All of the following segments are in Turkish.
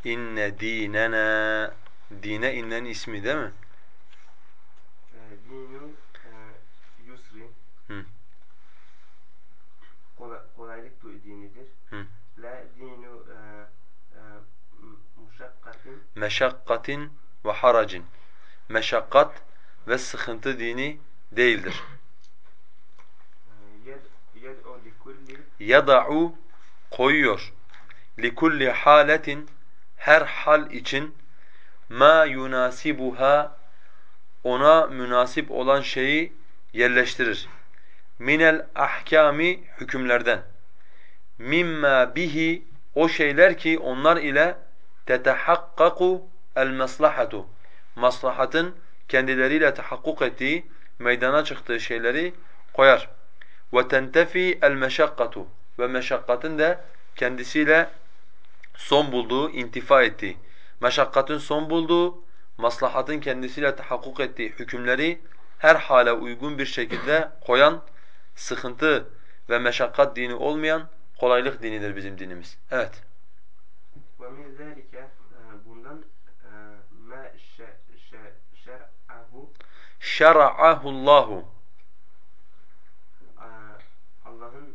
İnne dinena. Dine innenin ismi değil mi? Dinu yusri. Hı. Kolaylık dinidir. Hı. La dinu muşakkatin. Meşakkatin ve haracin. Meşakkat ve sıkıntı dini değildir. Yed'u likulli. Yada'u koyuyor. Likulli haletin her hal için ma yunasibuha ona münasip olan şeyi yerleştirir. Minel ahkami hükümlerden. Mimma bihi o şeyler ki onlar ile tetehakkaku el maslahatu. Maslahatın kendileriyle tahakkuk ettiği, meydana çıktığı şeyleri koyar. Ve tentefi el meşakkatu ve meşakkatın da kendisiyle son bulduğu, intifa ettiği, meşakkatın son bulduğu, maslahatın kendisiyle tahakkuk ettiği hükümleri her hale uygun bir şekilde koyan, sıkıntı ve meşakkat dini olmayan kolaylık dinidir bizim dinimiz. Evet. Ve min zâlike bundan ma şer'ahu Şer'ahullahu Allah'ın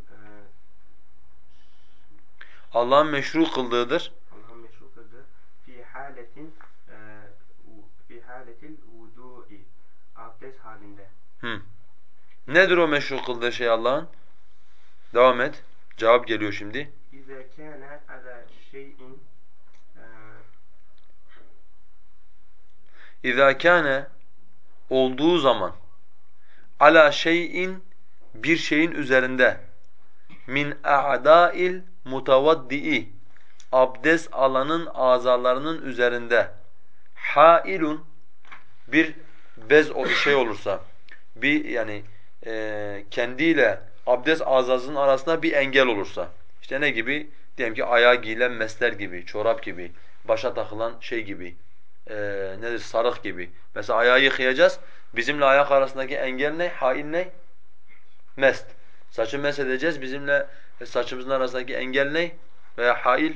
Allah'ın meşru kıldığıdır. Allah'ın meşru kıldığı fi haletin fi haletil vudu'i abdest halinde. Hı. Nedir o meşru kıldığı şey Allah'ın? Devam et. Cevap geliyor şimdi. İza kana ala şeyin İzâ kâne olduğu zaman ala şeyin bir şeyin üzerinde min a'dâil mutavaddi'i abdest alanın azalarının üzerinde hailun bir bez o şey olursa bir yani kendiyle abdest azasının arasında bir engel olursa işte ne gibi? Diyelim ki ayağa giyilen mesler gibi, çorap gibi, başa takılan şey gibi, nedir sarık gibi. Mesela ayağı yıkayacağız. Bizimle ayak arasındaki engel ne? Hail ne? Mest. Saçı mesedeceğiz. Bizimle saçımızın arasındaki engel ne? Veya hail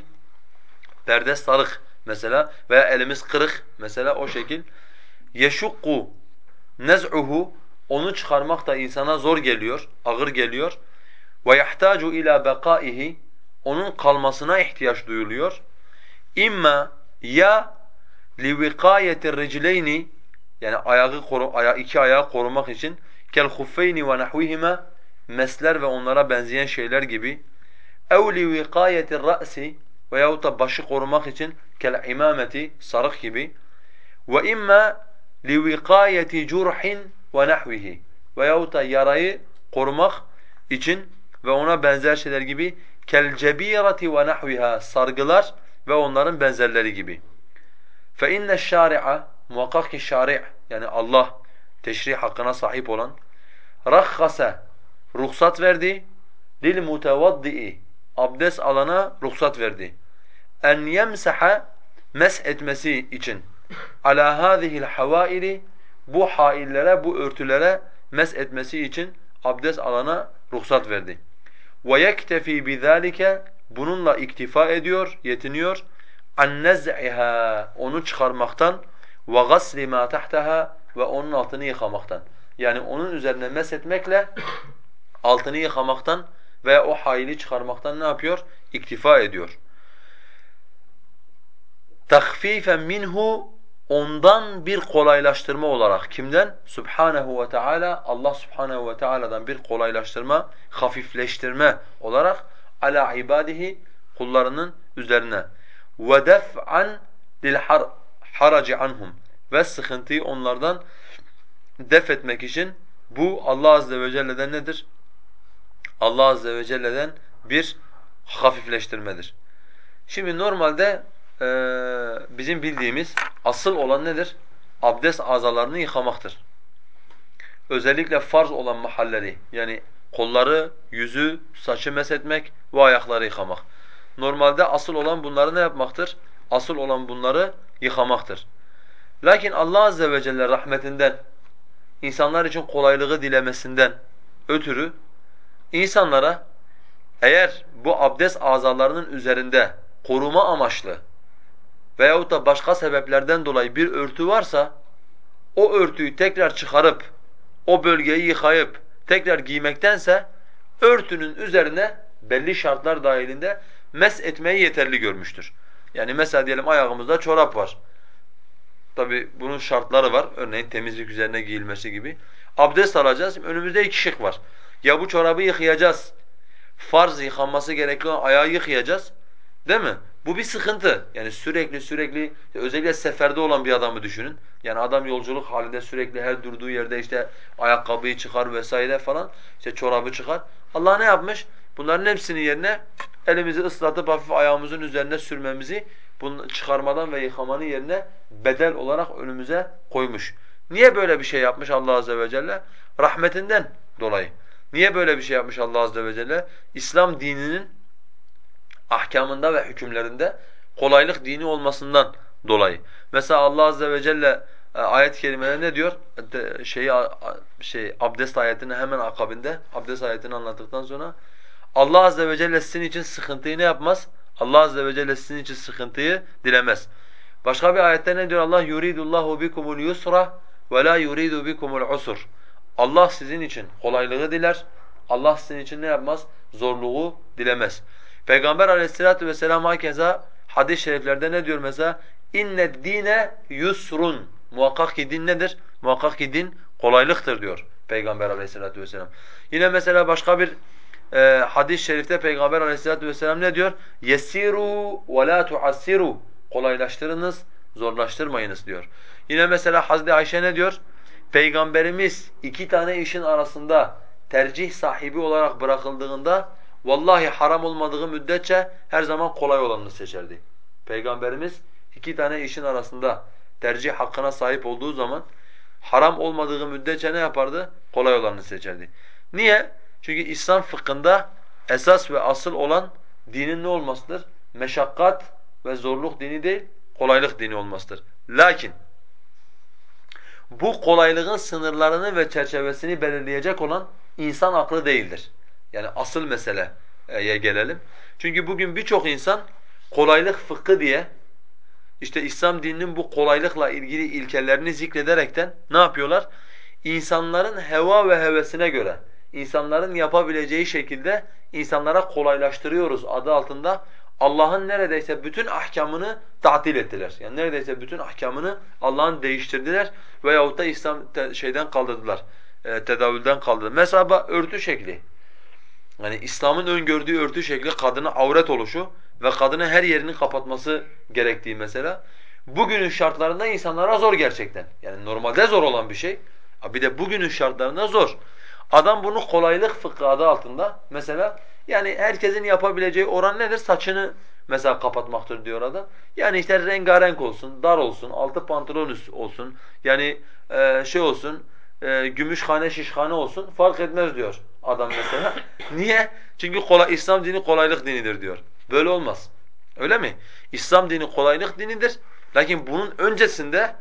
perde sarık mesela veya elimiz kırık mesela o şekil. Yeşukku nez'uhu onu çıkarmak da insana zor geliyor, ağır geliyor. Ve yahtacu ila bekaihi onun kalmasına ihtiyaç duyuluyor. İmma ya livikayeti ricleyni yani iki ayağı korumak için kel huffeyni ve nahvihima mesler ve onlara benzeyen şeyler gibi ev livikayeti ra'si veyahut da başı korumak için kel imameti sarık gibi ve imma livikayeti curhin ve nahvihi veyahut da yarayı korumak için ve ona benzer şeyler gibi kel cebirati ve nahviha sargılar ve onların benzerleri gibi. Fe inne şari'a muhakkak ki şari' yani Allah teşrih hakkına sahip olan rakhasa ruhsat verdi lil mutevaddi'i abdest alana ruhsat verdi. En yemsaha mesh etmesi için ala hâzihil havâili bu haillere, bu örtülere mesh etmesi için abdest alana ruhsat verdi. وَيَكْتَفِي بِذَٰلِكَ bununla iktifa ediyor, yetiniyor. عَنْ نَزْعِهَا onu çıkarmaktan وَغَسْلِ مَا تَحْتَهَا ve onun altını yıkamaktan. Yani onun üzerine meshetmekle altını yıkamaktan veya o haili çıkarmaktan ne yapıyor? İktifa ediyor. تَخْفِيفًا minhu ondan bir kolaylaştırma olarak. Kimden? Subhanahu ve Teala Allah Subhanahu ve Teala'dan bir kolaylaştırma, hafifleştirme olarak ala ibadihi kullarının üzerine. Ve def'an lil haraci anhum ve sıkıntıyı onlardan def etmek için bu Allah azze ve celle'den nedir? Allah azze ve celle'den bir hafifleştirmedir. Şimdi normalde bizim bildiğimiz asıl olan nedir? Abdest azalarını yıkamaktır. Özellikle farz olan mahalleri yani kolları, yüzü, saçı meshetmek ve ayakları yıkamak. Normalde asıl olan bunları ne yapmaktır? Asıl olan bunları yıkamaktır. Lakin Allah azze ve celle rahmetinden, insanlar için kolaylığı dilemesinden ötürü insanlara eğer bu abdest azalarının üzerinde koruma amaçlı veyahut da başka sebeplerden dolayı bir örtü varsa o örtüyü tekrar çıkarıp o bölgeyi yıkayıp tekrar giymektense örtünün üzerine belli şartlar dahilinde mesh etmeyi yeterli görmüştür. Yani mesela diyelim ayağımızda çorap var. Tabi bunun şartları var. Örneğin temizlik üzerine giyilmesi gibi. Abdest alacağız. Önümüzde iki şık var. Ya bu çorabı yıkayacağız. Farz yıkanması gerekli olan ayağı yıkayacağız. Değil mi? Bu bir sıkıntı. Yani sürekli özellikle seferde olan bir adamı düşünün. Yani adam yolculuk halinde sürekli her durduğu yerde işte ayakkabıyı çıkar vesaire falan. İşte çorabı çıkar. Allah ne yapmış? Bunların hepsinin yerine elimizi ıslatıp hafif ayağımızın üzerine sürmemizi bunu çıkarmadan ve yıkamanın yerine bedel olarak önümüze koymuş. Niye böyle bir şey yapmış Allah azze ve celle? Rahmetinden dolayı. Niye böyle bir şey yapmış Allah azze ve celle? İslam dininin ahkamında ve hükümlerinde kolaylık dini olmasından dolayı. Mesela Allah azze ve celle ayet-i kerimede ne diyor? Abdest ayetinin hemen akabinde abdest ayetini anlattıktan sonra Allah azze ve celle sizin için sıkıntıyı ne yapmaz? Allah azze ve celle sizin için sıkıntıyı dilemez. Başka bir ayette ne diyor Allah? Yuridullahu bikumul yusra ve la yuridu bikumul usur. Allah sizin için kolaylığı diler. Allah sizin için ne yapmaz? Zorluğu dilemez. Peygamber Aleyhisselatü vesselam hakeza hadis-i şeriflerde ne diyor mesela? İnned dine yusrun. Muhakkak ki din nedir? Muhakkak ki din kolaylıktır diyor Peygamber Aleyhisselatü vesselam. Yine mesela başka bir hadis-i şerifte Peygamber Aleyhisselatü vesselam ne diyor? Yessiru ve la tuassiru. Kolaylaştırınız, zorlaştırmayınız diyor. Yine mesela Hazreti Ayşe ne diyor? Peygamberimiz iki tane işin arasında tercih sahibi olarak bırakıldığında vallahi haram olmadığı müddetçe her zaman kolay olanını seçerdi. Peygamberimiz iki tane işin arasında tercih hakkına sahip olduğu zaman haram olmadığı müddetçe ne yapardı? Kolay olanını seçerdi. Niye? Çünkü İslam fıkhında esas ve asıl olan dinin ne olmasıdır? Meşakkat ve zorluk dini değil, kolaylık dini olmasıdır. Lakin bu kolaylığın sınırlarını ve çerçevesini belirleyecek olan insan aklı değildir. Yani asıl meseleye gelelim. Çünkü bugün birçok insan kolaylık fıkhı diye işte İslam dininin bu kolaylıkla ilgili ilkelerini zikrederekten ne yapıyorlar? İnsanların heva ve hevesine göre, insanların yapabileceği şekilde insanlara kolaylaştırıyoruz adı altında Allah'ın neredeyse bütün ahkamını tatil ettiler. Yani neredeyse bütün ahkamını Allah'ın değiştirdiler veyahut da şeyden kaldırdılar, tedavülden kaldırdılar. Mesela örtü şekli. Yani İslam'ın öngördüğü örtü şekli kadına avret oluşu ve kadının her yerini kapatması gerektiği mesela. Bugünün şartlarında insanlara zor gerçekten. Yani normalde zor olan bir şey. Bir de bugünün şartlarında zor. Adam bunu kolaylık fıkhı adı altında mesela yani herkesin yapabileceği oran nedir? Saçını mesela kapatmaktır diyor adam. Yani işte rengarenk olsun, dar olsun, altı pantolon üst olsun. Yani şey olsun, gümüşhane şişhane olsun fark etmez diyor adam mesela. Niye? Çünkü İslam dini kolaylık dinidir diyor. Böyle olmaz. Öyle mi? İslam dini kolaylık dinidir. Lakin bunun öncesinde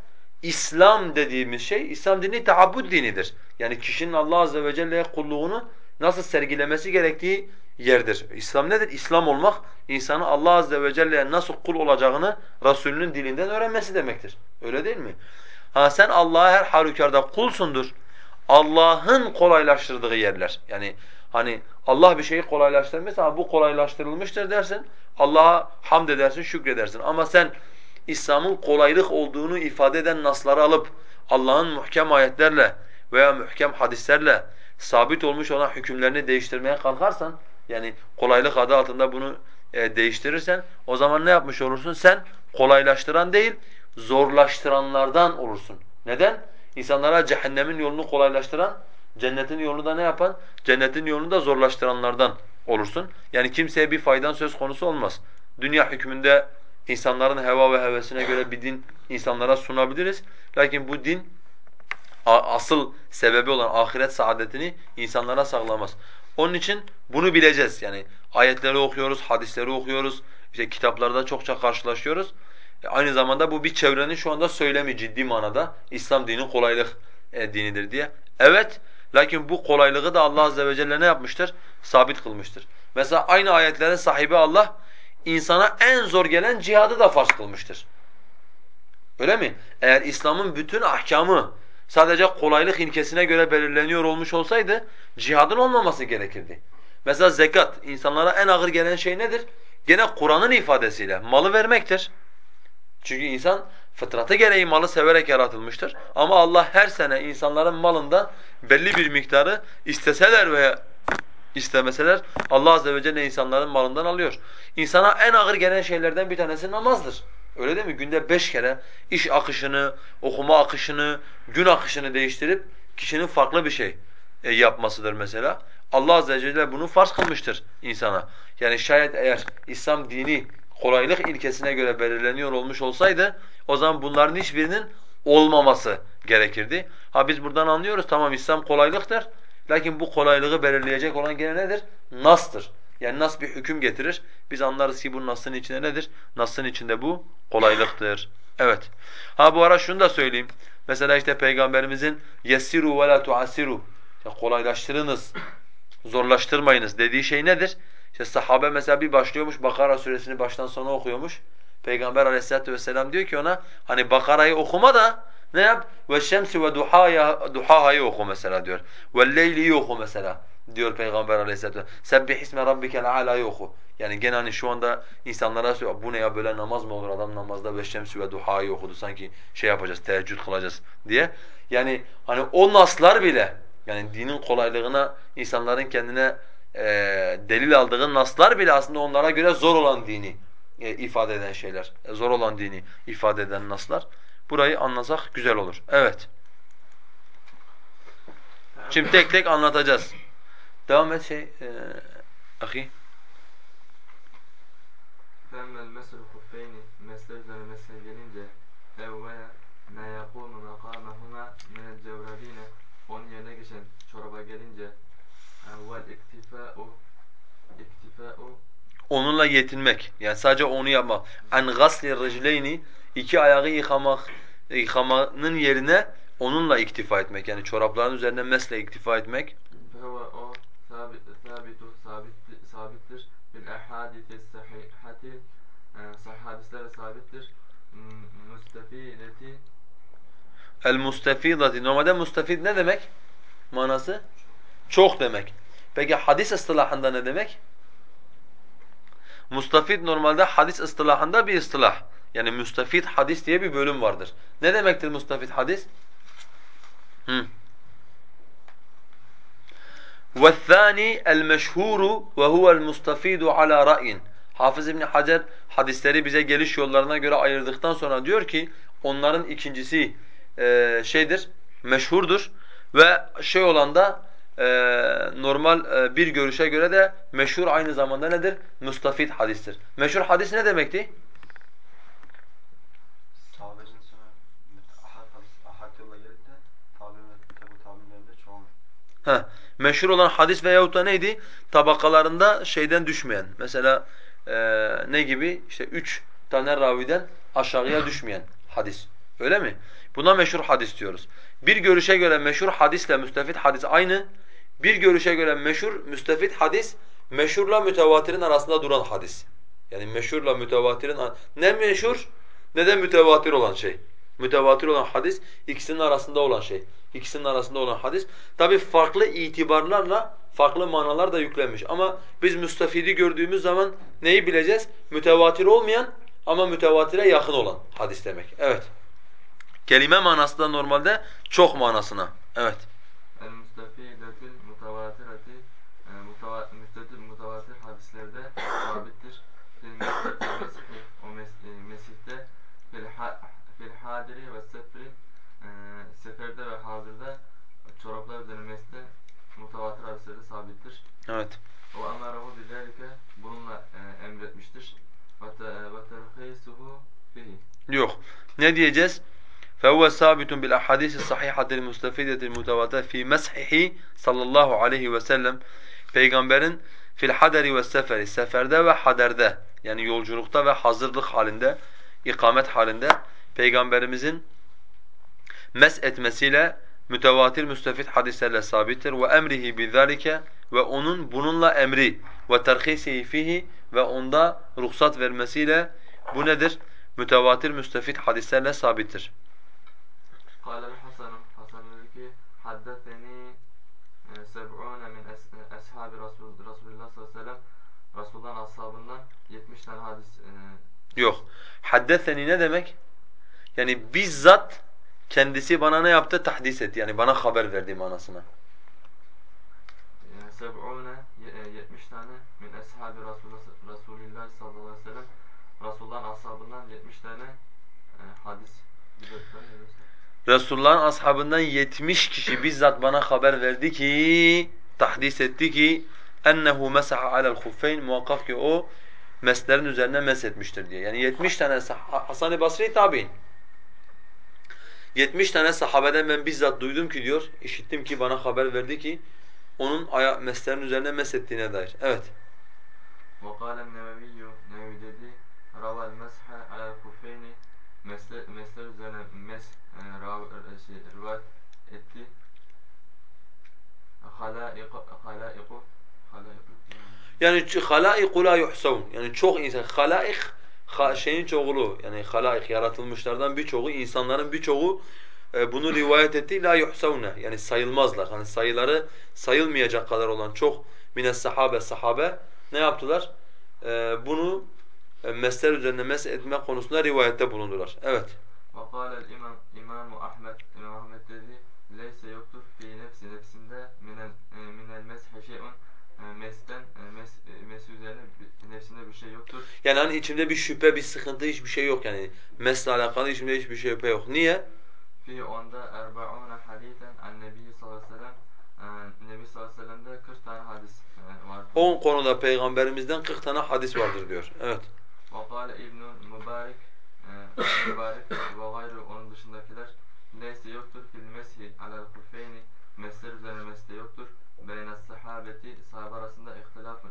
İslam dediğimiz şey, İslam dini taabbud dinidir. Yani kişinin Allah azze ve celle'ye kulluğunu nasıl sergilemesi gerektiği yerdir. İslam nedir? İslam olmak, insanın Allah azze ve celle'ye nasıl kul olacağını Resulünün dilinden öğrenmesi demektir. Öyle değil mi? Ha sen Allah'a her halükarda kulsundur. Allah'ın kolaylaştırdığı yerler. Yani hani Allah bir şeyi kolaylaştırmışsa bu kolaylaştırılmıştır dersin. Allah'a hamd edersin, şükredersin. Ama sen İslam'ın kolaylık olduğunu ifade eden nasları alıp Allah'ın muhkem ayetlerle veya muhkem hadislerle sabit olmuş olan hükümlerini değiştirmeye kalkarsan yani kolaylık adı altında bunu değiştirirsen o zaman ne yapmış olursun? Sen kolaylaştıran değil, zorlaştıranlardan olursun. Neden? İnsanlara cehennemin yolunu kolaylaştıran, cennetin yolunu da ne yapan? Cennetin yolunu da zorlaştıranlardan olursun. Yani kimseye bir faydan söz konusu olmaz. Dünya hükmünde insanların heva ve hevesine göre bir din insanlara sunabiliriz. Lakin bu din asıl sebebi olan ahiret saadetini insanlara sağlamaz. Onun için bunu bileceğiz. Yani ayetleri okuyoruz, hadisleri okuyoruz, işte kitaplarda çokça karşılaşıyoruz. Aynı zamanda bu bir çevrenin şu anda söylemi ciddi manada İslam dini kolaylık dinidir diye. Evet, lakin bu kolaylığı da Allah azze ve celle ne yapmıştır? Sabit kılmıştır. Mesela aynı ayetlerin sahibi Allah insana en zor gelen cihadı da farz kılmıştır. Öyle mi? Eğer İslam'ın bütün ahkamı sadece kolaylık ilkesine göre belirleniyor olmuş olsaydı cihadın olmaması gerekirdi. Mesela zekat, insanlara en ağır gelen şey nedir? Gene Kur'an'ın ifadesiyle malı vermektir. Çünkü insan fıtratı gereği malı severek yaratılmıştır. Ama Allah her sene insanların malından belli bir miktarı isteseler veya istemeseler Allah azze ve celle insanların malından alıyor. İnsana en ağır gelen şeylerden bir tanesi namazdır. Öyle değil mi? Günde 5 kere iş akışını, okuma akışını, gün akışını değiştirip kişinin farklı bir şey yapmasıdır mesela. Allah azze ve celle bunu farz kılmıştır insana. Yani şayet eğer İslam dini kolaylık ilkesine göre belirleniyor olmuş olsaydı o zaman bunların hiçbirinin olmaması gerekirdi. Ha biz buradan anlıyoruz, tamam İslam kolaylıktır. Lakin bu kolaylığı belirleyecek olan gene nedir? Nas'tır. Yani nas bir hüküm getirir. Biz anlarız ki bu nas'ın içinde nedir? Nas'ın içinde bu kolaylıktır. Evet. Ha bu ara şunu da söyleyeyim. Mesela işte Peygamberimizin yessiru ve la tuassiru. İşte kolaylaştırınız, zorlaştırmayınız dediği şey nedir? İşte sahabe mesela bir başlıyormuş Bakara suresini baştan sona okuyormuş. Peygamber Aleyhisselatü vesselam diyor ki ona hani Bakara'yı okuma da ne yap? وَالشَّمْسِ وَدُحَاهَا oku mesela diyor. وَالْلَيْلِ oku mesela diyor Peygamber Aleyhisselatü vesselam. سَبِّحِ اسْمَ رَبِّكَ الْعَالَى oku. Yani gene hani şu anda insanlara söylüyor, bu ne ya böyle namaz mı olur? Adam namazda veşşemsi ve duhayı okudu. Sanki şey yapacağız, teheccüd kılacağız diye. Yani hani o naslar bile yani dinin kolaylığına insanların kendine delil aldığı naslar bile aslında onlara göre zor olan dini ifade eden şeyler. Zor olan dini ifade eden naslar. Burayı anlasak güzel olur. Evet. Şimdi tek tek anlatacağız. Devam et ahi. فَاَمَّا الْمَسْرُ خُفَّيْنِ mesle üzerine mesle gelince اَوْ مَا يَقُومُ مَقَامَهُمَا مِنَ الْجَوْرَب۪ينَ onun yerine geçen çoraba gelince وَالْاِكْتِفَاءُ Onunla yetinmek. Yani sadece onu yapmak. En gasli ricleyni iki ayağı yıkamanın yerine onunla iktifa etmek. Yani çorapların üzerine mesle iktifa etmek. فَهُوَ o sabittir bil ahadisi sahihati sahih hadislerle sabittir müstefideti El mustefidati. Normalde mustefid ne demek? Manası? Çok demek. Peki hadis ıstılahında ne demek? Mustafid normalde hadis ıstılahında bir ıstılah. Yani müstafid hadis diye bir bölüm vardır. Ne demektir müstafid hadis? وَالثَّانِي الْمَشْهُورُ وَهُوَ الْمُسْتَفِيدُ عَلَى رَأْيٍ Hafız İbn Hacer hadisleri bize geliş yollarına göre ayırdıktan sonra diyor ki onların ikincisi şeydir, meşhurdur ve şey olan da normal bir görüşe göre de meşhur aynı zamanda nedir? Mustafid hadistir. Meşhur hadis ne demekti? Sahabeden sonra ahad yolla gelip de tabi'in çoğalır. Heh, meşhur olan hadis veyahut da neydi? Tabakalarında şeyden düşmeyen. Mesela ne gibi? İşte 3 tane raviden aşağıya düşmeyen hadis. Öyle mi? Buna meşhur hadis diyoruz. Bir görüşe göre meşhur hadisle müstefid hadis aynı. Bir görüşe göre meşhur müstefid hadis meşhurla mütevatirin arasında duran hadis. Yani meşhurla mütevatirin ne meşhur ne de mütevatir olan şey. Mütevatir olan hadis ikisinin arasında olan şey. İkisinin arasında olan hadis. Tabi farklı itibarlarla farklı manalar da yüklenmiş. Ama biz müstafidi gördüğümüz zaman neyi bileceğiz? Mütevatir olmayan ama mütevatire yakın olan hadis demek. Evet. Kelime manası da normalde çok manasına. Evet. el-müstefidetil mutavatirati mutavatir hadislerde sabittir. Mesih'te fil hadiri ve sefri seferde ve hazırda çoraplar üzerine mesle mutavatir hadislerde sabittir. Evet. O emarahu bizalike bununla emretmiştir. Ve terhisuhu fihi. Yok. Ne diyeceğiz? فَهُوَ ثَابِتٌ بِالْأَحَادِيثِ الصَّحِيحَةِ الْمُسْتَفِيدَةِ الْمُتَوَاتِرَةِ فِي مَسْحِهِ sallallahu aleyhi ve sellem Peygamberin fil haderi ve seferi seferde ve haderde yani yolculukta ve hazırlık halinde ikamet halinde Peygamberimizin mes etmesiyle mütevatir müstefid hadislerle sabittir ve emrihi bizalike ve onun bununla emri ve terhisihi fihi ve onda ruhsat vermesiyle bu nedir? mütevatir müstefid hadislerle sabittir. قال الحسن Hasan dedi ki haddetheni seb'une min ashabi Resulullah sallallahu aleyhi ve sellem Resulullah'ın ashabından 70 tane hadis Yok. Haddeseni ne demek? Yani bizzat kendisi bana ne yaptı? Tahdis etti. Yani bana haber verdi manasına. seb'une 70 tane min ashabi Resulullah sallallahu aleyhi ve sellem Resulullah'ın ashabından 70 tane hadis rivayetler neyse. Resulullah'ın ashabından 70 kişi bizzat bana haber verdi ki, tahdis etti ki ennehu mesaha alel huffeyn, muhakkak ki o meslerin üzerine meshetmiştir diye. Yani 70 tane Hasan-ı Basri tabi'in. 70 tane sahabeden ben bizzat duydum ki diyor, işittim ki bana haber verdi ki onun meslerin üzerine meshettiğine dair. Evet. وقال النووي Nevevi dedi raval meshe alel kufeyni mesler üzerine rivayet etti halaiku Yani halaiku la yuhsavun. Yani çok insan, halaik şeyin çoğulu, yani halaik yaratılmışlardan birçoğu, insanların birçoğu bunu rivayet etti. La yuhsavune, yani sayılmazlar. Hani sayıları sayılmayacak kadar olan çok mines sahabe ne yaptılar? Bunu mesler üzerine etme konusunda rivayette bulundular. Evet. وقال İmam Ahmed İmam Ahmed dedi leyse yoktur fi nefsinde minel meshi şey'un mesten mes üzerine nefsinde bir şey yoktur. Yani hani içimde bir şüphe, bir sıkıntı, hiçbir şey yok yani. Mesle alakalı içimde hiçbir şüphe yok. Niye? Fi onda erbaune hadisen an Nebi sallallahu aleyhi ve sellem Nebi sallallahu aleyhi ve sellem'de 40 tane hadis var. 10 konuda peygamberimizden 40 tane hadis vardır diyor. Evet. وقال İbn Mübarek Mübarek ve gayrı onun dışındakiler neyse yoktur fil meshi alel kufeyni mesler üzerine mesle yoktur. Beyne sahabeti sahabe arasında ihtilaf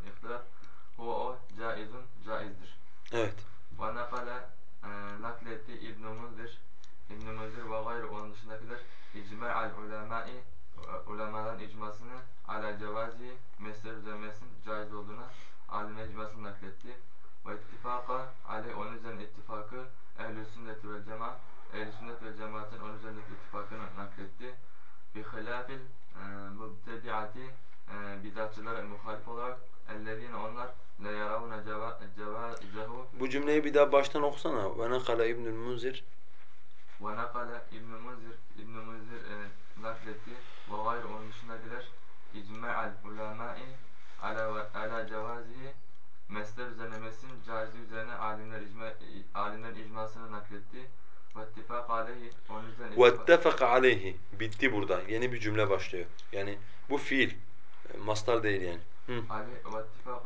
o caizdir. Evet. Ve nakletti İbn Munzir ve gayrı onun dışındakiler icma'al ulemaların icmasını ala cevazi mesler üzerine mesin caiz olduğuna alimler icmasını nakletti. Ve ittifaka aleyh onun üzerine ittifakı ehl-i sünnet vel cemaat ehl-i sünnet vel cemaatin onun üzerindeki ittifakını nakletti. Bi hilafil mübtedi'ati bidatçılara muhalif olarak ellezine onlar la yaravuna cevazehu Bu cümleyi bir daha baştan okusana. Ve nekala İbnül Munzir. ve nakale İbn Munzir nakletti ve gayrı onun dışındakiler icma'al ulemai ala cevazihi mesler üzerine mesin caizi üzerine alimlerin icmasını nakletti. Ve ittifak aleyhi onun üzerine وَاتَّفَقَ عَلَيْهِ. Bitti burada. Yeni bir cümle başlıyor. Yani bu fiil. Mastar değil yani. Ali ve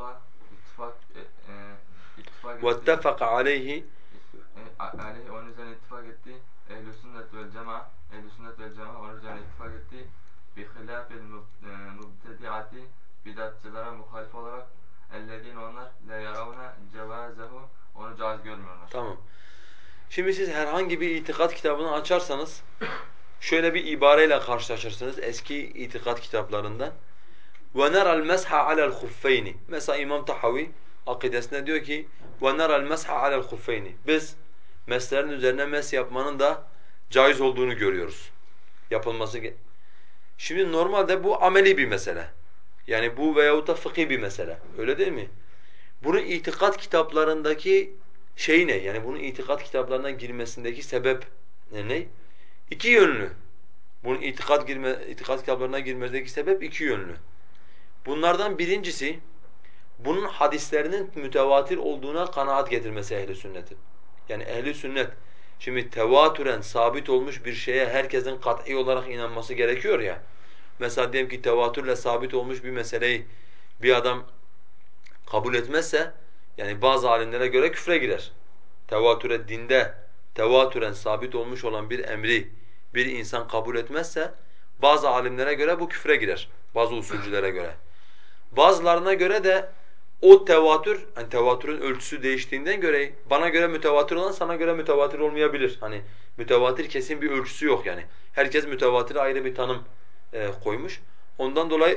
ittifak etti. وَاتَّفَقَ عَلَيْهِ. Aleyhi onun üzerine ittifak etti. Ehl-i sünnet vel cemaat onun üzerine ittifak etti. Bi hilafil mübtedi'ati bidatçılara muhalif olarak ellezine onlar la yaravna cevazehu onu caiz görmüyorlar. Tamam. Şimdi siz herhangi bir itikat kitabını açarsanız şöyle bir ibareyle karşılaşırsınız eski itikat kitaplarından. وَنَرَى الْمَسْحَ عَلَى الْخُفَّيْنِ. Mesela İmam Tahavi akidesinde diyor ki وَنَرَى الْمَسْحَ عَلَى الْخُفَّيْنِ. Biz meslerin üzerine mes yapmanın da caiz olduğunu görüyoruz. Yapılması. Şimdi normalde bu ameli bir mesele. Yani bu veyahut da fıkhi bir mesele. Öyle değil mi? Bunun itikat kitaplarındaki şey ne? Yani bunun itikat kitaplarına girmesindeki sebep ne? İki yönlü. Bunun itikat kitaplarına girmesindeki sebep iki yönlü. Bunlardan birincisi bunun hadislerinin mütevatir olduğuna kanaat getirmesi ehli sünnetin. Yani ehli sünnet şimdi tevatüren sabit olmuş bir şeye herkesin kat'î olarak inanması gerekiyor ya. Mesela diyelim ki tevatürle sabit olmuş bir meseleyi bir adam kabul etmezse yani bazı alimlere göre küfre girer. Dinde tevatüren sabit olmuş olan bir emri bir insan kabul etmezse bazı alimlere göre bu küfre girer. Bazı usulcülere göre. Bazılarına göre de o tevatür, hani tevatürün ölçüsü değiştiğinden göre bana göre mütevatir olan sana göre mütevatir olmayabilir. Hani mütevatir kesin bir ölçüsü yok yani. Herkes mütevatire ayrı bir tanım koymuş. Ondan dolayı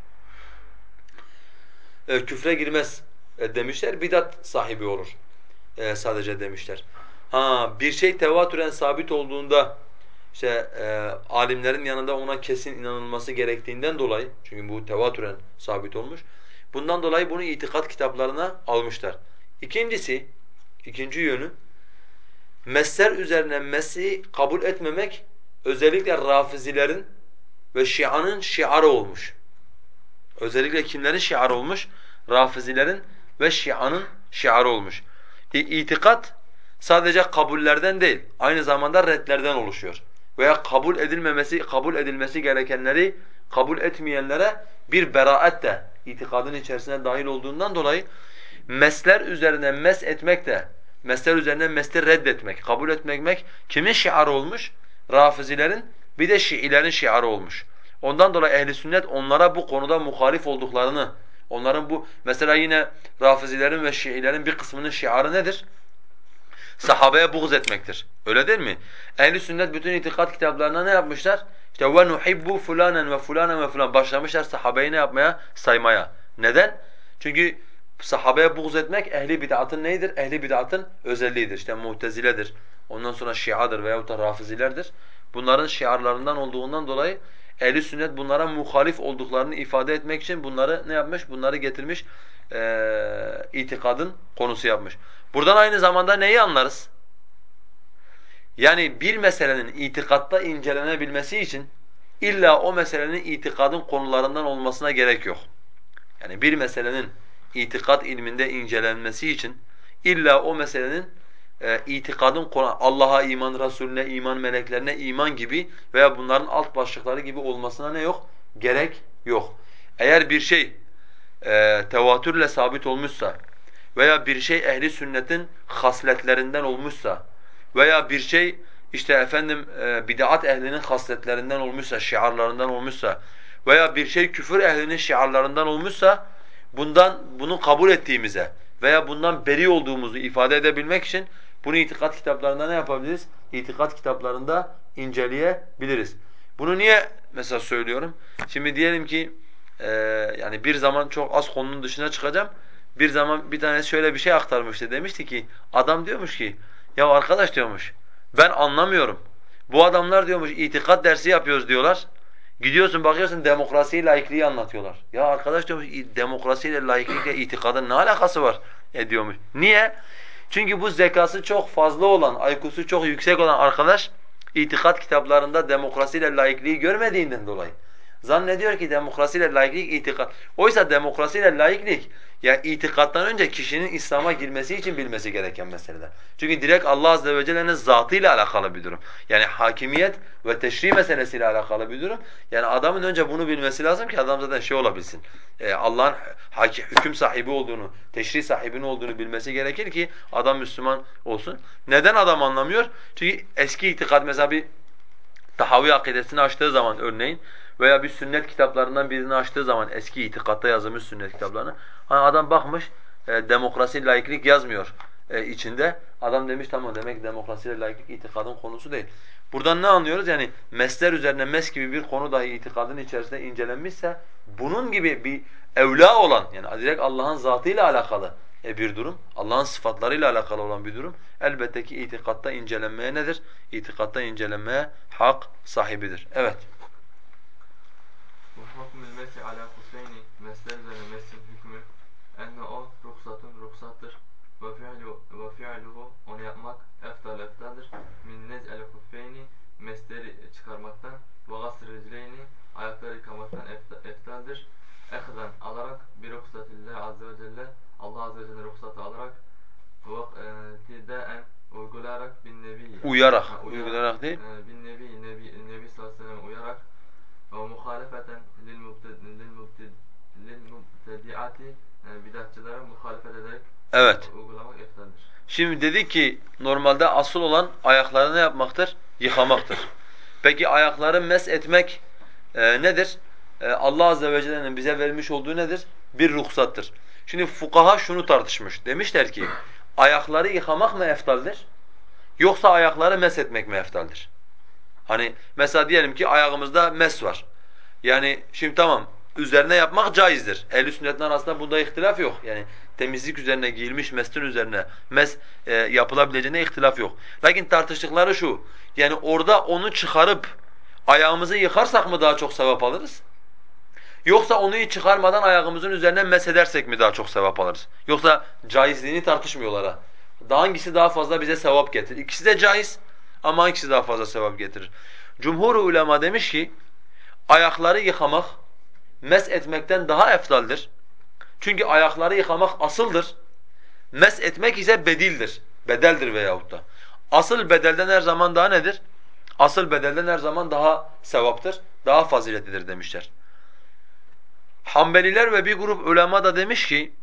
küfre girmez demişler, bidat sahibi olur. sadece demişler. Ha, bir şey tevatüren sabit olduğunda işte alimlerin yanında ona kesin inanılması gerektiğinden dolayı, çünkü bu tevatüren sabit olmuş. Bundan dolayı bunu itikat kitaplarına almışlar. İkinci yönü, mesler üzerine mesi kabul etmemek özellikle Rafizilerin ve Şia'nın şiarı olmuş. Özellikle kimlerin şiarı olmuş? Rafizilerin ve Şia'nın şiarı olmuş. İtikat sadece kabullerden değil, aynı zamanda reddlerden oluşuyor. Veya kabul edilmesi gerekenleri kabul etmeyenlere bir beraat de itikadın içerisine dahil olduğundan dolayı mesler üzerine mes etmek de, mesler üzerine mesli reddetmek, kabul etmemek kimin şiarı olmuş? Rafizilerin, bir de Şiilerin şiarı olmuş. Ondan dolayı ehli sünnet onlara bu konuda muhalif olduklarını, onların bu mesela yine Rafizilerin ve Şiilerin bir kısmının şiarı nedir? Sahabeye buğz etmektir. Öyle değil mi? Ehli sünnet bütün itikat kitaplarına ne yapmışlar? İşte ve nuhibbu fulanen ve fulanen ve fulan başlamışlar sahabeyi ne yapmaya? Saymaya. Neden? Çünkü sahabeye buğz etmek ehli bid'atın neyidir? Ehli bid'atın özelliğidir. İşte Mu'tezile'dir. Ondan sonra Şia'dır veyahut da Rafizilerdir. Bunların şiarlarından olduğundan dolayı ehli sünnet bunlara muhalif olduklarını ifade etmek için bunları ne yapmış? Bunları getirmiş, itikadın konusu yapmış. Buradan aynı zamanda neyi anlarız? Yani bir meselenin itikatta incelenebilmesi için illa o meselenin itikadın konularından olmasına gerek yok. Yani bir meselenin itikat ilminde incelenmesi için illa o meselenin itikadın konu, Allah'a iman, Resulüne iman, meleklerine iman gibi veya bunların alt başlıkları gibi olmasına ne yok? Gerek yok. Eğer bir şey tevatürle sabit olmuşsa veya bir şey ehli sünnetin hasletlerinden olmuşsa veya bir şey işte bid'at ehlinin hasletlerinden olmuşsa, şiarlarından olmuşsa veya bir şey küfür ehlinin şiarlarından olmuşsa bunu kabul ettiğimize veya bundan beri olduğumuzu ifade edebilmek için bunu itikat kitaplarında ne yapabiliriz? İtikat kitaplarında inceleyebiliriz. Bunu niye mesela söylüyorum? Şimdi diyelim ki yani bir zaman çok az konunun dışına çıkacağım. Bir zaman bir tanesi şöyle bir şey aktarmıştı. Demişti ki adam diyormuş ki ya arkadaş diyormuş ben anlamıyorum. Bu adamlar diyormuş itikat dersi yapıyoruz diyorlar. Gidiyorsun bakıyorsun demokrasiyi, laikliği anlatıyorlar. Ya arkadaş diyormuş demokrasiyle, laiklikle itikadın ne alakası var diyormuş. Niye? Çünkü bu zekası çok fazla olan, IQ'su çok yüksek olan arkadaş itikat kitaplarında demokrasiyle, laikliği görmediğinden dolayı zannediyor ki demokrasiyle laiklik itikat. Oysa demokrasiyle laiklik yani itikattan önce kişinin İslam'a girmesi için bilmesi gereken meseleler. Çünkü direkt Allah azze ve celle'nin zatıyla alakalı bir durum. Yani hakimiyet ve teşri meselesiyle alakalı bir durum. Yani adamın önce bunu bilmesi lazım ki adam zaten şey olabilsin. Allah'ın hüküm sahibi olduğunu, teşri sahibinin olduğunu bilmesi gerekir ki adam Müslüman olsun. Neden adam anlamıyor? Çünkü eski itikat mesela bir Tahavi akidesini açtığı zaman örneğin veya bir sünnet kitaplarından birini açtığı zaman eski itikatta yazılmış sünnet kitaplarını hani adam bakmış demokrasi, laiklik yazmıyor içinde. Adam demiş tamam demek demokrasi ve laiklik itikadın konusu değil. Buradan ne anlıyoruz? Yani mesler üzerine mes gibi bir konu dahi itikadın içerisinde incelenmişse bunun gibi bir evla olan yani direkt Allah'ın zatıyla alakalı bir durum, Allah'ın sıfatlarıyla alakalı olan bir durum elbette ki itikatta incelenmeye nedir? İtikatta incelenmeye hak sahibidir. Evet. وحكم المسح على خفين mesler üzerine mesin hükmü enne o ruhsattır ve fi'luhu onu yapmak eftaldir min nez'el huffeyni mesleri çıkarmaktan ve gasr ricleyni ayakları yıkamaktan eftaldir ehden alarak bir ruhsatillah azze ve celle Allah azze ve celle ruhsatı alarak ve tidaen uygulayarak bin nebi Uygulayarak değil. bin nebi sallallahu aleyhi ve sellem uyarak ve muhalefeten lilmubtedi'ati bidatçılara muhalefet ederek Evet. uygulamak eftaldir. Şimdi dedik ki normalde asıl olan ayakları ne yapmaktır? Yıkamaktır. Peki ayakları mes etmek nedir? Allah azze ve celle'nin bize vermiş olduğu nedir? Bir ruhsattır. Şimdi fukaha şunu tartışmış. Demişler ki ayakları yıkamak mı eftaldir? Yoksa ayakları mes etmek mi eftaldir? Hani mesela diyelim ki ayağımızda mes var. Yani şimdi tamam üzerine yapmak caizdir. Ehl-i sünnetin arasında bunda ihtilaf yok. Yani temizlik üzerine giyilmiş meslin üzerine yapılabileceğine ihtilaf yok. Lakin tartıştıkları şu, yani orada onu çıkarıp ayağımızı yıkarsak mı daha çok sevap alırız? Yoksa onu hiç çıkarmadan ayağımızın üzerine mesedersek mi daha çok sevap alırız? Yoksa caizliğini tartışmıyorlar ha. Hangisi daha fazla bize sevap getirir? İkisi de caiz ama hangisi daha fazla sevap getirir? Cumhur ulema demiş ki ayakları yıkamak mes etmekten daha efdaldir. Çünkü ayakları yıkamak asıldır. Mes etmek ise bedildir. Bedeldir veyahut da. Asıl bedelden her zaman daha nedir? Asıl bedelden her zaman daha sevaptır, daha faziletlidir demişler. Hanbeliler ve bir grup ulema da demiş ki,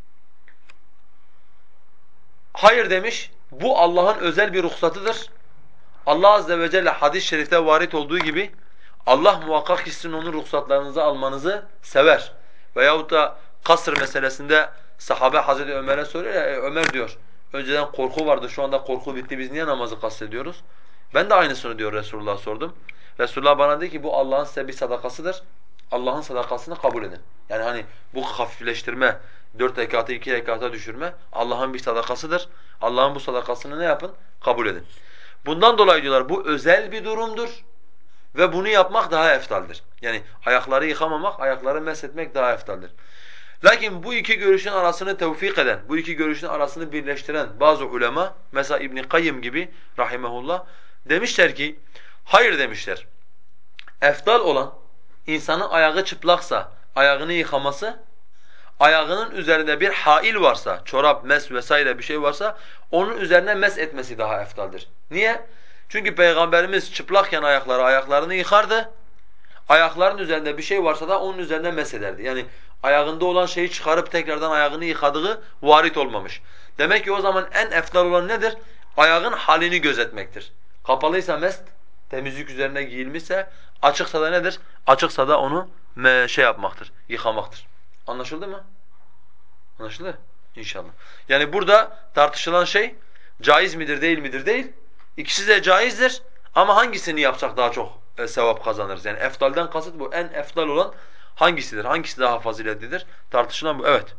hayır demiş, bu Allah'ın özel bir ruhsatıdır. Allah azze ve celle hadis-i şerifte varit olduğu gibi, Allah muhakkak ki sizin onun ruhsatlarınızı almanızı sever. Veyahut da kasr meselesinde sahabe Hazreti Ömer'e soruyor ya, Ömer diyor, önceden korku vardı, şu anda korku bitti, biz niye namazı kastediyoruz? Ben de aynısını diyor Resulullah sordum. Resulullah bana dedi ki bu Allah'ın size bir sadakasıdır. Allah'ın sadakasını kabul edin. Yani hani bu hafifleştirme, 4 rekatı 2 rekata düşürme Allah'ın bir sadakasıdır. Allah'ın bu sadakasını ne yapın? Kabul edin. Bundan dolayı diyorlar bu özel bir durumdur ve bunu yapmak daha eftaldir. Yani ayakları yıkamamak, ayakları meshetmek daha eftaldir. Lakin bu iki görüşün arasını tevfik eden, bu iki görüşün arasını birleştiren bazı ulema, mesela İbn Kayyım gibi rahimehullah demişler ki, hayır demişler. Efdal olan insanın ayağı çıplaksa ayağını yıkaması, ayağının üzerinde bir hail varsa, çorap, mes vesaire bir şey varsa onun üzerine mes etmesi daha efdaldir. Niye? Çünkü Peygamberimiz çıplakken ayaklarını yıkardı. Ayakların üzerinde bir şey varsa da onun üzerine mes ederdi. Yani ayağında olan şeyi çıkarıp tekrardan ayağını yıkadığı varit olmamış. Demek ki o zaman en efdal olan nedir? Ayağın halini gözetmektir. Kapalıysa mest, temizlik üzerine giyilmişse, açıksa da nedir? Açıksa da onu yapmaktır, yıkamaktır. Anlaşıldı mı? Anlaşıldı? İnşallah. Yani burada tartışılan şey caiz midir değil midir değil. İkisi de caizdir ama hangisini yapsak daha çok sevap kazanırız? Yani efdalden kasıt bu. En efdal olan hangisidir? Hangisi daha faziletlidir? Tartışılan bu. Evet.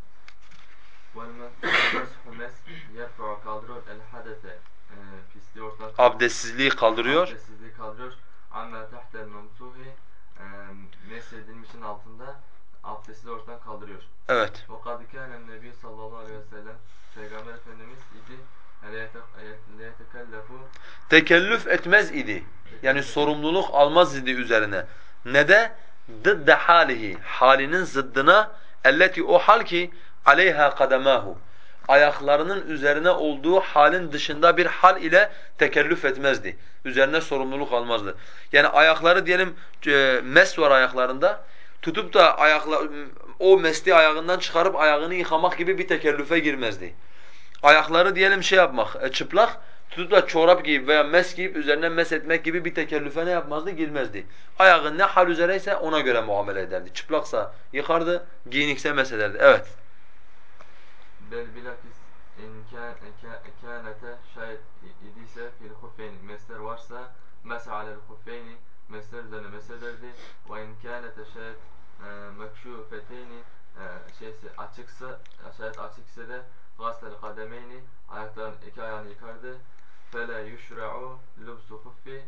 وَالْمَسْحُ يَرْفَعُ kaldırıyor el-hadete pisliği ortadan Abdestsizliği kaldırıyor. Abdestsizliği kaldırıyor. عَمَّا تَحْتَ الْمَمْسُوهِ mesedilmişin altında abdesti ortadan kaldırıyor. Evet. وَقَدْ كَانَ النَّبِيُّ sallallahu aleyhi ve sellem Peygamber Efendimiz idi لَيَتَكَلَّفُ Tekellüf etmez idi. Yani sorumluluk almaz idi üzerine. Ne de? Dıdde halihi. Halinin zıddına elleti o hal ki aleyha kademahu. Ayaklarının üzerine olduğu halin dışında bir hal ile tekellüf etmezdi. Üzerine sorumluluk almazdı. Yani ayakları diyelim mes var ayaklarında. Tutup da o mesli ayağından çıkarıp ayağını yıkamak gibi bir tekellüfe girmezdi. Ayakları diyelim yapmak, çıplak, tutup da çorap giyip veya mes giyip üzerine mes etmek gibi bir tekellüfe ne yapmazdı? Girmezdi. Ayağın ne hal üzereyse ona göre muamele ederdi. Çıplaksa yıkardı, giyinikse mes ederdi. Evet. Bel bilakis kânete şayet idiyse fil huffeyni mesler varsa mes'a alel huffeyni mesler üzerine mesederdi ve in kânete şayet mekşûfeteyni açıksa şayet açıksa da gaslel kademeyni ayakların iki ayağını yıkardı fele yuşra'u lubsu huffi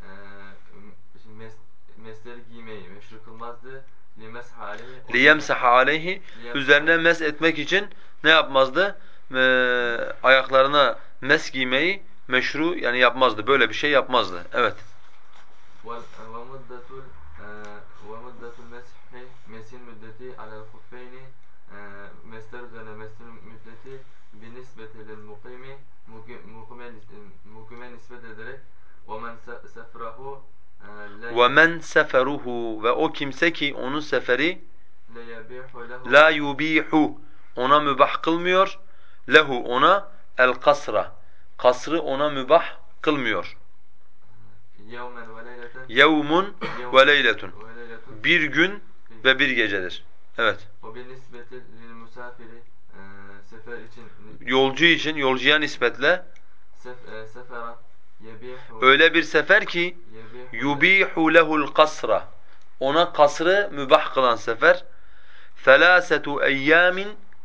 mesleri giymeyi meşru kılmazdı Liyemsaha aleyhi üzerine mes etmek için ne yapmazdı? Ayaklarına mes giymeyi meşru yani yapmazdı. Böyle bir şey yapmazdı. Evet. وَمُدَّةُ الْمَسْحِ mesin müddeti alel huffeyni mesler üzerine mesin müddeti binisbeti lil mukimi mukime nispet ederek وَمَنْ سَفْرَهُ وَمَنْ سَفَرُهُ ve o kimse ki onun seferi la yubihu ona mübah kılmıyor lehu ona el kasra kasrı ona mübah kılmıyor. Yevmun ve leyletun bir gün ve bir gecedir. Evet. sefer için yolcu için yolcuya nispetle seferan öyle bir sefer ki yubihu lehul kasra ona kasrı mübah kılan sefer. Thelâsetu eyyâmin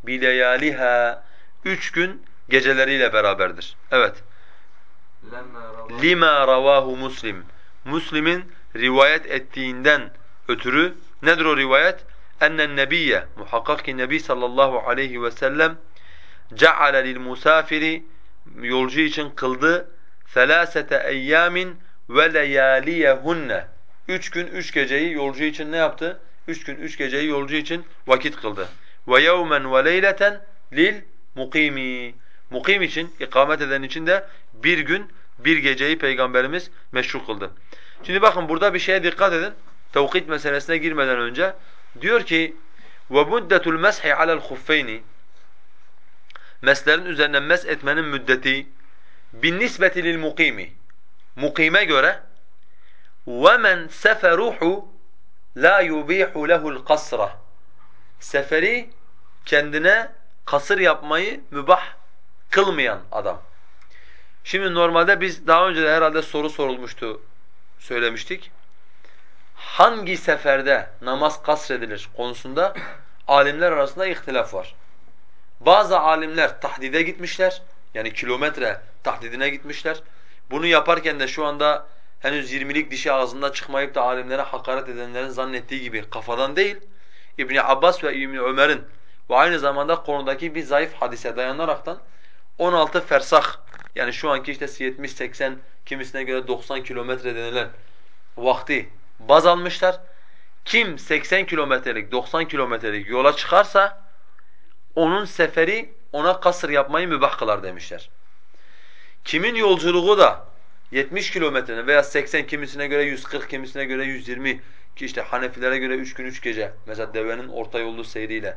bileyaliha. 3 gün geceleriyle beraberdir. Evet. Lemma ravahu Lima ravahu Muslim. Müslim'in rivayet ettiğinden ötürü nedir o rivayet? Ennen nebiyye, muhakkak ki Nebi sallallahu aleyhi ve sellem ceale lil musafiri, yolcu için kıldı, selasete eyyamin ve leyaliyehunne. 3 gün 3 geceyi yolcu için ne yaptı? 3 gün 3 geceyi yolcu için vakit kıldı. Ve yevmen ve leyleten lil mukimi. Mukim için, ikamet eden için de bir gün bir geceyi Peygamberimiz meşru kıldı. Şimdi bakın burada bir şeye dikkat edin. Tevkit meselesine girmeden önce diyor ki وَمُدَّةُ الْمَسْحِ عَلَى الْخُفَّيْنِ, meslerin üzerine mesh etmenin müddeti بِالنِّسْبَةِ لِلْمُقِيمِ, mukime göre وَمَنْ سَفَرُهُ لَا يُبِيحُ لَهُ الْقَصْرَ, seferi kendine kasır yapmayı mübah kılmayan adam. Şimdi normalde biz daha önce de herhalde soru sorulmuştu, söylemiştik. Hangi seferde namaz kasredilir konusunda alimler arasında ihtilaf var. Bazı alimler tahdide gitmişler, yani kilometre tahdidine gitmişler. Bunu yaparken de şu anda henüz 20'lik dişi ağzında çıkmayıp da alimlere hakaret edenlerin zannettiği gibi kafadan değil, İbn Abbas ve İbn Ömer'in ve aynı zamanda konudaki bir zayıf hadise dayanaraktan 16 fersah, yani şu anki işte 70-80, kimisine göre 90 kilometre denilen vakti baz almışlar. Kim 80 kilometrelik, 90 kilometrelik yola çıkarsa onun seferi ona kasır yapmayı mübah kılar demişler. Kimin yolculuğu da 70 kilometrenin veya 80, kimisine göre 140, kimisine göre 120, ki işte Hanefilere göre 3 gün 3 gece mesela devenin orta yollu seyriyle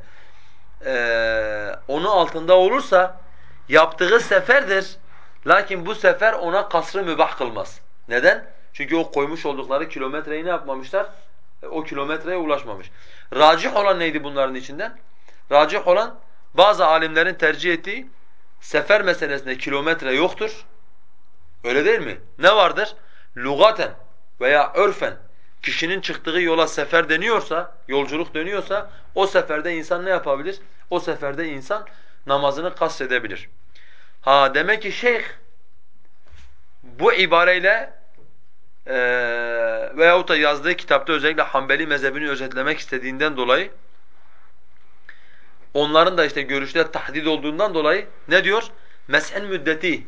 onun altında olursa yaptığı seferdir. Lakin bu sefer ona kasrı mübah kılmaz. Neden? Çünkü o koymuş oldukları kilometreyi ne yapmamışlar? O kilometreye ulaşmamış. Racih olan neydi bunların içinden? Racih olan bazı alimlerin tercih ettiği sefer meselesinde kilometre yoktur. Öyle değil mi? Ne vardır? Lugaten veya örfen kişinin çıktığı yola sefer deniyorsa, yolculuk deniyorsa o seferde insan ne yapabilir? O seferde insan namazını kasredebilir. Ha demek ki şeyh bu ibareyle veyahut da yazdığı kitapta özellikle Hanbeli mezhebini özetlemek istediğinden dolayı onların da işte görüşleri tahdid olduğundan dolayı ne diyor? Mes'en müddeti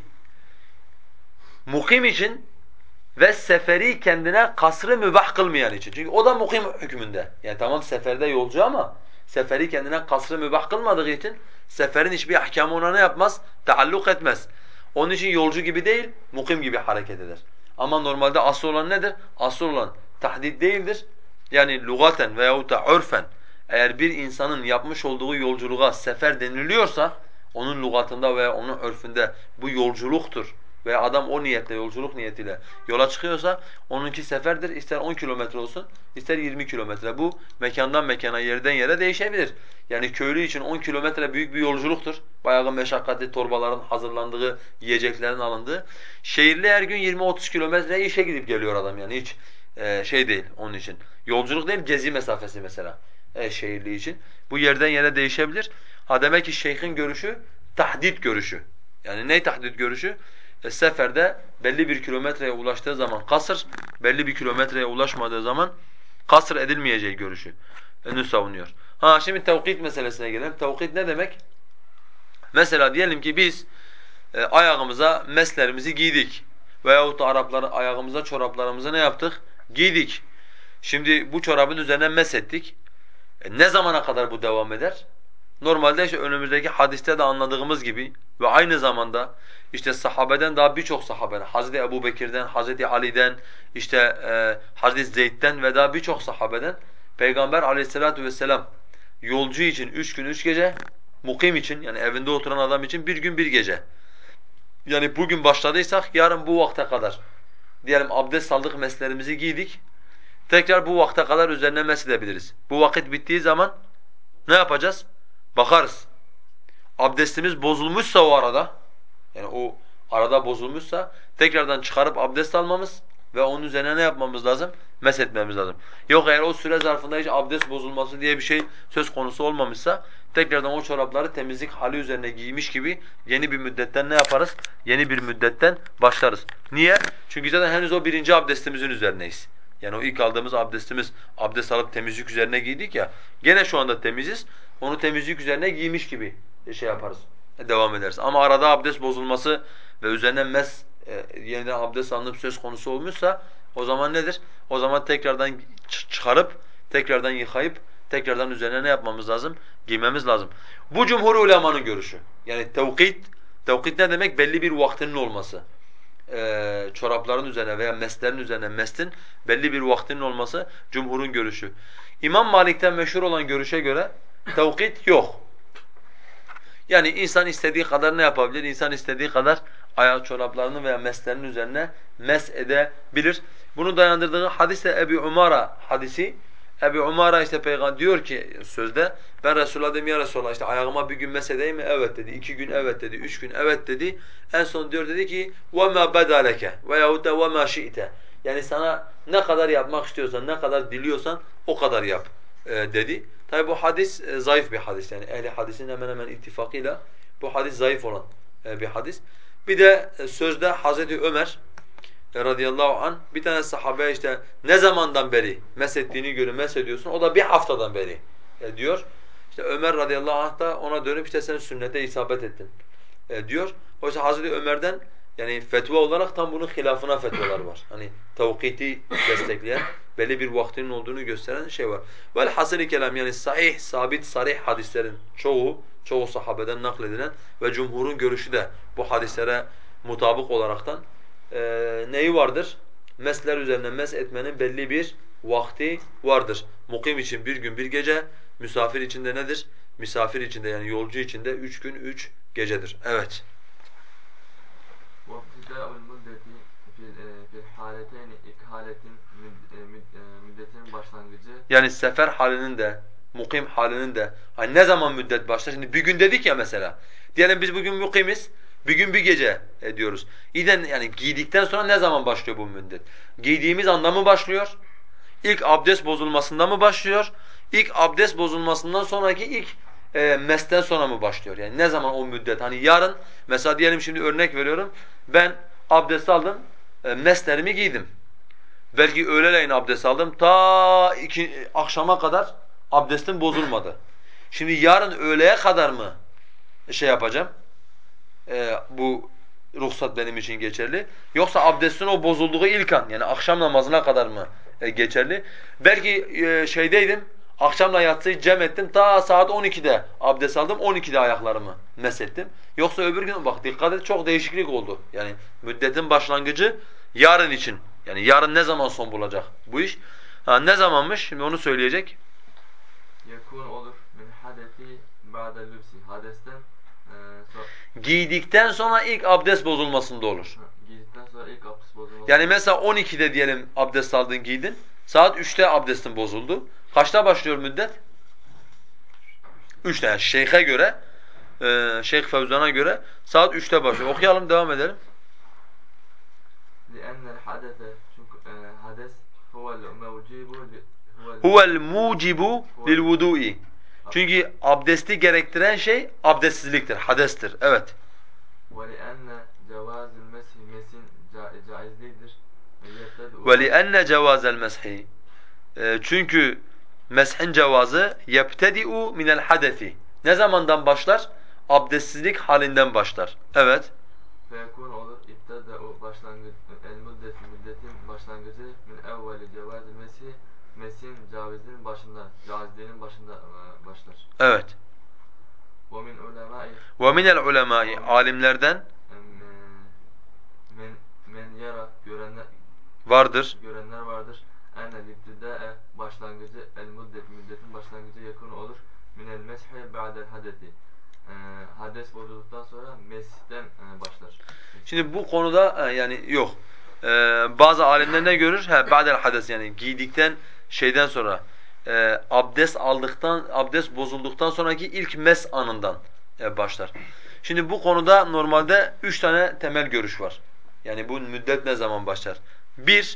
mukim için ve seferi kendine kasrı mübah kılmayan için. Çünkü o da mukim hükmünde. Yani tamam seferde yolcu ama seferi kendine kasrı mübah kılmadığı için seferin hiçbir ahkamı ona ne yapmaz? Taalluk etmez. Onun için yolcu gibi değil, mukim gibi hareket eder. Ama normalde asıl olan nedir? Asıl olan tahdid değildir. Yani lugaten veyahut da örfen eğer bir insanın yapmış olduğu yolculuğa sefer deniliyorsa onun lugatında veya onun örfünde bu yolculuktur veya adam o niyetle, yolculuk niyetiyle yola çıkıyorsa onunki seferdir. İster 10 kilometre olsun, ister 20 kilometre. Bu mekandan mekana, yerden yere değişebilir. Yani köylü için 10 kilometre büyük bir yolculuktur. Bayağı meşakkatli, torbaların hazırlandığı, yiyeceklerin alındığı. Şehirli her gün 20-30 kilometre işe gidip geliyor adam yani hiç şey değil onun için. Yolculuk değil, gezi mesafesi mesela şehirli için. Bu yerden yere değişebilir. Ha demek ki şeyhin görüşü tahdid görüşü. Yani ne tahdid görüşü? Seferde belli bir kilometreye ulaştığı zaman kasır, belli bir kilometreye ulaşmadığı zaman kasır edilmeyeceği görüşü savunuyor. Ha şimdi tevkit meselesine gelelim. Tevkit ne demek? Mesela diyelim ki biz ayağımıza meslerimizi giydik veyahut da Arapların ayağımıza çoraplarımızı ne yaptık? Giydik. Şimdi bu çorabın üzerine meshettik. Ne zamana kadar bu devam eder? Normalde işte önümüzdeki hadiste de anladığımız gibi ve aynı zamanda işte sahabeden daha birçok sahabeden, Hazreti Ebubekir'den, Hazreti Ali'den, işte Hazreti Zeyd'den ve daha birçok sahabeden Peygamber Aleyhissalatu vesselam yolcu için 3 gün 3 gece, mukim için yani evinde oturan adam için bir gün bir gece. Yani bugün başladıysak yarın bu vakte kadar diyelim abdest aldık, meslerimizi giydik. Tekrar bu vakte kadar üzerine mesleyebiliriz. Bu vakit bittiği zaman ne yapacağız? Bakarız. Abdestimiz bozulmuşsa o arada, yani o arada bozulmuşsa tekrardan çıkarıp abdest almamız ve onun üzerine ne yapmamız lazım? meshetmemiz lazım. Yok eğer o süre zarfında hiç abdest bozulması diye bir şey söz konusu olmamışsa tekrardan o çorapları temizlik hali üzerine giymiş gibi yeni bir müddetten ne yaparız? Yeni bir müddetten başlarız. Niye? Çünkü zaten henüz o birinci abdestimizin üzerindeyiz. Yani o ilk aldığımız abdestimiz, abdest alıp temizlik üzerine giydik ya, gene şu anda temiziz. Onu temizlik üzerine giymiş gibi şey yaparız, devam ederiz. Ama arada abdest bozulması ve üzerine yeniden abdest alınıp söz konusu olmuşsa o zaman nedir? O zaman tekrardan çıkarıp, tekrardan yıkayıp, tekrardan üzerine ne yapmamız lazım? Giymemiz lazım. Bu cumhur ulemanın görüşü. Yani tevkit ne demek? Belli bir vaktinin olması. Çorapların üzerine veya meslerin üzerine meslin belli bir vaktinin olması cumhurun görüşü. İmam Malik'ten meşhur olan görüşe göre tevkit yok. Yani insan istediği kadar ne yapabilir? İnsan istediği kadar ayak çoraplarını veya meslerinin üzerine mes edebilir. Bunu dayandırdığı hadis de Ebu Umara hadisi. Ebu Umara işte peygamber diyor ki sözde ben Resulullah'a dedim ya Resulullah işte ayağıma bir gün mes edeyim mi? Evet dedi. 2 gün evet dedi. 3 gün evet dedi. En son diyor dedi ki وَمَا بَدَى لَكَ veyahut da وَمَا شِئْتَ. Yani sana ne kadar yapmak istiyorsan, ne kadar diliyorsan o kadar yap dedi. Tabi bu hadis zayıf bir hadis yani ehli hadisin hemen hemen ittifakıyla bu hadis zayıf olan bir hadis. Bir de sözde Hazreti Ömer radıyallahu anh bir tane sahabeye işte ne zamandan beri meshettiğini görüp meshediyorsun o da bir haftadan beri diyor. İşte Ömer radıyallahu anh da ona dönüp işte sen sünnete isabet ettin diyor. Oysa Hazreti Ömer'den yani fetva olarak tam bunun hilafına fetvalar var. Hani tevkiti destekleyen, belli bir vaktinin olduğunu gösteren şey var. Velhasıl kelam yani sahih, sabit, sarih hadislerin çoğu sahabeden nakledilen ve cumhurun görüşü de bu hadislere mutabık olaraktan neyi vardır? Mesler üzerine mes etmenin belli bir vakti vardır. Mukim için bir gün bir gece, misafir için de nedir? Misafir için de yani yolcu için de 3 gün 3 gecedir. Evet. وابتداء المدة في الحالتين ilk haletin müddetinin başlangıcı Yani sefer halinin de, mukim halinin de hani ne zaman müddet başlar? Şimdi bir gün dedik ya mesela. Diyelim biz bugün mukimiz, bir gün bir gece ediyoruz. İden yani giydikten sonra ne zaman başlıyor bu müddet? Giydiğimiz anda mı başlıyor? İlk abdest bozulmasında mı başlıyor? İlk abdest bozulmasından sonraki ilk mesten sonra mı başlıyor? Yani ne zaman o müddet? Hani yarın mesela diyelim şimdi örnek veriyorum. Ben abdest aldım, meslerimi giydim. Belki öğleleyin abdest aldım. Akşama kadar abdestim bozulmadı. Şimdi yarın öğleye kadar mı şey yapacağım? Bu ruhsat benim için geçerli. Yoksa abdestin o bozulduğu ilk an yani akşam namazına kadar mı geçerli? Belki şeydeydim. Akşamla yatsıyı cem ettim. Ta saat 12'de abdest aldım. 12'de ayaklarımı meshettim. Yoksa öbür gün bak dikkat et çok değişiklik oldu. Yani müddetin başlangıcı yarın için. Yani yarın ne zaman son bulacak bu iş? Ne zamanmış? Şimdi onu söyleyecek. yakun olur min hadeti ba'de lübsi hadesten Giydikten sonra ilk abdest bozulmasında olur. giydikten sonra ilk abdest bozulması. Yani mesela 12'de diyelim abdest aldın giydin. Saat 3'te abdestin bozuldu. Kaçta başlıyor müddet? 3'te yani şeyhe göre, Şeyh Fevzan'a göre saat 3'te başlıyor. Okuyalım devam edelim. لأن الحدث çünkü hades huvel mevcibu Huvel mucibu lil vudu'i. Çünkü abdesti gerektiren şey abdestsizliktir, hadestir. Evet. وَلِأَنَّ جَوَازُ الْمَسْحِ mesin caiz değildir. وَلِأَنَّ جَوَازَ الْمَسْحِ çünkü meshin cevazı yebtedi'u minel hadesi. Ne zamandan başlar? Abdestsizlik halinden başlar. Evet. Fekun olur ibteda'u başlangıç müddetin başlangıcı min evveli cevazil mesih mesin cavizinin başında caizliğinin başında başlar. Evet. Ve min ulemai Ve minel ulemai alimlerden men yara görenler vardır. Enne libtida'e başlangıcı müddetin başlangıcı yakın olur. Minel meshi ba'del hadeti. Hades bozulduktan sonra mesihten başlar. Şimdi bu konuda yani yok. Bazı alimler ne görür? Ba'del hades yani giydikten şeyden sonra abdest bozulduktan sonraki ilk mes anından başlar. Şimdi bu konuda normalde 3 tane temel görüş var. Yani bu müddet ne zaman başlar? Bir,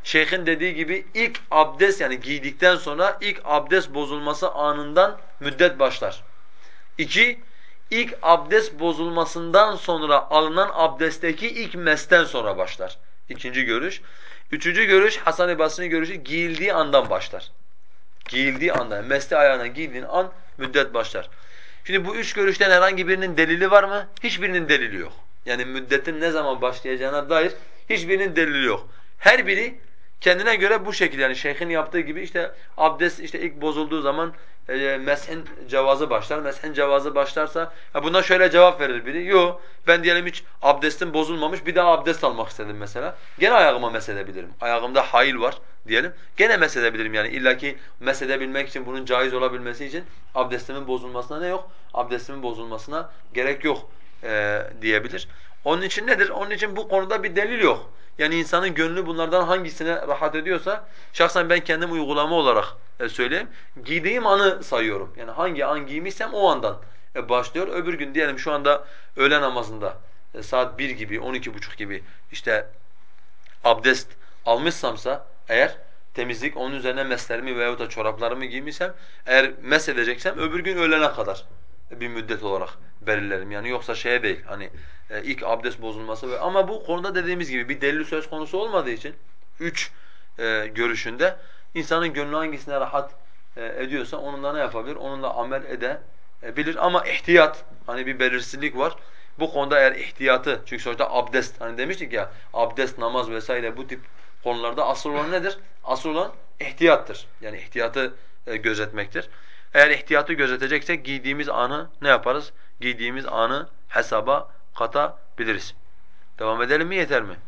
şeyhin dediği gibi ilk abdest yani giydikten sonra ilk abdest bozulması anından müddet başlar. 2. İlk abdest bozulmasından sonra alınan abdestteki ilk mesten sonra başlar. İkinci görüş. Üçüncü görüş Hasan-ı Basri'nin görüşü giyildiği andan başlar. Giyildiği anda, yani mesle ayağına giydiğin an müddet başlar. Şimdi bu üç görüşten herhangi birinin delili var mı? Hiçbirinin delili yok. Yani müddetin ne zaman başlayacağına dair hiçbirinin delili yok. Her biri kendine göre bu şekilde yani şeyhin yaptığı gibi işte abdest işte ilk bozulduğu zaman meshin cevazı başlar. Meshin cevazı başlarsa buna şöyle cevap verir biri. Yo ben diyelim hiç abdestim bozulmamış bir daha abdest almak istedim mesela. Gene ayağıma mesedebilirim. Ayağımda hayıl var diyelim. Gene mesedebilirim yani illaki mesedebilmek için bunun caiz olabilmesi için abdestimin bozulmasına ne yok? Abdestimin bozulmasına gerek yok diyebilir. Onun için nedir? Onun için bu konuda bir delil yok. Yani insanın gönlü bunlardan hangisine rahat ediyorsa, şahsen ben kendim uygulama olarak söyleyeyim. Giydiğim anı sayıyorum. Yani hangi an giymişsem o andan başlıyor. Öbür gün diyelim şu anda öğle namazında saat 1 gibi, 12.30 gibi işte abdest almışsamsa eğer temizlik onun üzerine meslerimi veyahut da çoraplarımı giymişsem eğer mesedeceksem öbür gün öğlene kadar bir müddet olarak belirlerim. Yani yoksa şeye değil hani ilk abdest bozulması ama bu konuda dediğimiz gibi bir delil söz konusu olmadığı için üç görüşünde insanın gönlü hangisine rahat ediyorsa onunla ne yapabilir? Onunla amel edebilir ama ihtiyat hani bir belirsizlik var. Bu konuda eğer ihtiyatı çünkü sonuçta abdest hani demiştik ya abdest, namaz vesaire bu tip konularda asıl olan nedir? Asıl olan ihtiyattır. Yani ihtiyatı gözetmektir. Eğer ihtiyatı gözeteceksek giydiğimiz anı ne yaparız? Giydiğimiz anı hesaba katabiliriz. Devam edelim mi yeter mi?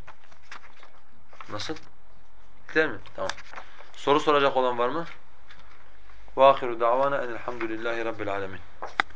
Nasıl? Yeter mi? Tamam. Soru soracak olan var mı? وآخر دعوانا أن الحمد لله رب العالمين